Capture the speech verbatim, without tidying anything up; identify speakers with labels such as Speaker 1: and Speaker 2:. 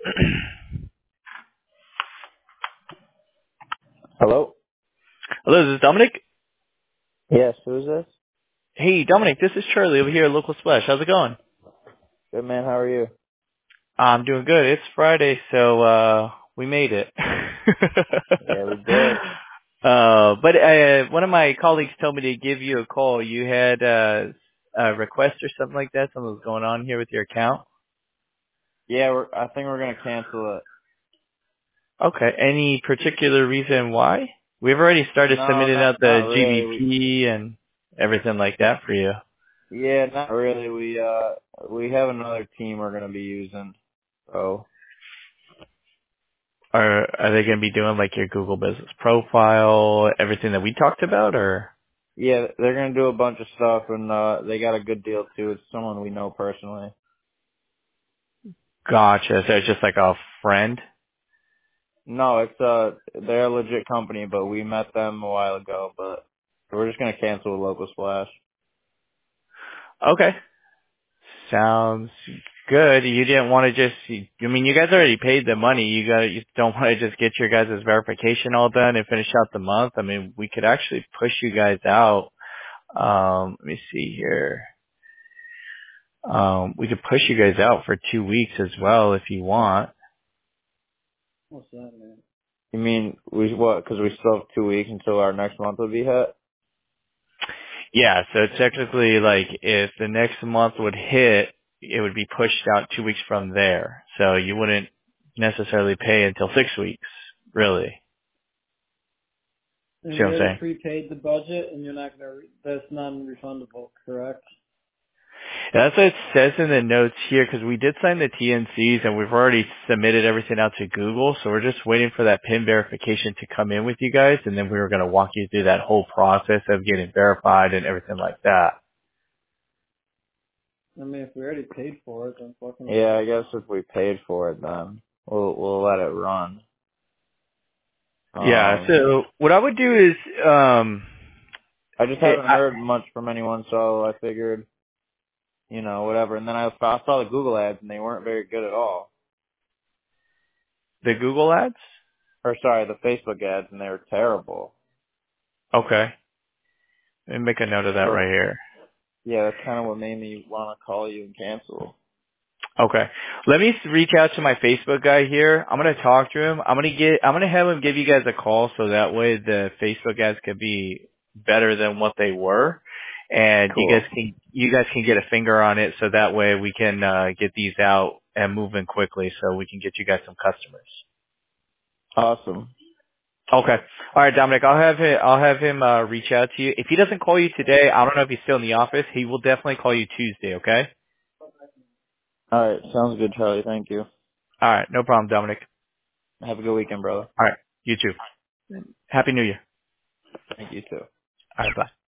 Speaker 1: Hello?
Speaker 2: Hello, this is Dominic.
Speaker 1: Yes, who is this?
Speaker 2: Hey, Dominic, this is Charlie over here at Local Splash. How's it going?
Speaker 1: Good man, how are you?
Speaker 2: I'm doing good. It's Friday, so uh we made it.
Speaker 1: Yeah, we did.
Speaker 2: uh but uh one of my colleagues told me to give you a call. You had uh a request or something like that, something was going on here with your account.
Speaker 1: Yeah, we're, I think we're gonna cancel it.
Speaker 2: Okay. Any particular reason why? We've already started
Speaker 1: No,
Speaker 2: submitting
Speaker 1: not
Speaker 2: out the
Speaker 1: not really. We,
Speaker 2: G B P and everything like that for you.
Speaker 1: yeah, not really. We uh we have another team we're gonna be using. So
Speaker 2: Are are they going to be doing like your Google business profile, everything that we talked about, or?
Speaker 1: yeah, they're gonna do a bunch of stuff, and uh they got a good deal too. It's someone we know personally.
Speaker 2: Gotcha. So it's just like a friend?
Speaker 1: No, it's uh they're a legit company, but we met them a while ago. But we're just gonna cancel a local splash.
Speaker 2: Okay. Sounds good. You didn't want to just, I mean, you guys already paid the money. You got, you don't want to just get your guys' verification all done and finish out the month. I mean, we could actually push you guys out. Um, let me see here. Um, we could push you guys out for two weeks as well if you want.
Speaker 1: What's that, man? You mean we what? Because we still have two weeks until our next month will be hit.
Speaker 2: Yeah, so technically, like, if the next month would hit, it would be pushed out two weeks from there. So you wouldn't necessarily pay until six weeks, really.
Speaker 1: And
Speaker 2: See
Speaker 1: we
Speaker 2: what I'm
Speaker 1: already
Speaker 2: saying?
Speaker 1: prepaid the budget, and you're not gonna. Re- that's non-refundable, correct?
Speaker 2: That's what it says in the notes here, because we did sign the T N Cs and we've already submitted everything out to Google, so we're just waiting for that PIN verification to come in with you guys, and then we were going to walk you through that whole process of getting verified and everything like that.
Speaker 1: I mean, if we already paid for it, then fucking. Yeah, I guess if we paid for it, then we'll we'll let it run.
Speaker 2: Yeah,
Speaker 1: Um,
Speaker 2: so what I would do is, um,
Speaker 1: I just
Speaker 2: it,
Speaker 1: haven't
Speaker 2: I,
Speaker 1: heard much from anyone, so I figured, you know, whatever. And then I saw, I saw the Google ads, and they weren't very good at all.
Speaker 2: the Google ads?
Speaker 1: Or sorry, the Facebook ads, and they were terrible.
Speaker 2: Okay. Let me make a note of that
Speaker 1: So
Speaker 2: right here.
Speaker 1: yeah, that's kind of what made me want to call you and cancel.
Speaker 2: Okay. Let me s- reach out to my Facebook guy here. I'm gonna talk to him. I'm gonna get. I'm gonna have him give you guys a call so that way the Facebook ads could be better than what they were, and you guys
Speaker 1: Cool.
Speaker 2: can you guys can get a finger on it so that way we can uh, get these out and moving quickly so we can get you guys some customers.
Speaker 1: Awesome.
Speaker 2: Okay. All right, Dominic. I'll have him. I'll have him uh, reach out to you. If he doesn't call you today, I don't know if he's still in the office. He will definitely call you Tuesday. Okay.
Speaker 1: All right, sounds good, Charlie. Thank you.
Speaker 2: All right. No problem, Dominic.
Speaker 1: Have a good weekend, brother.
Speaker 2: All right. You too. Happy New Year.
Speaker 1: Thank you too.
Speaker 2: All right. Bye.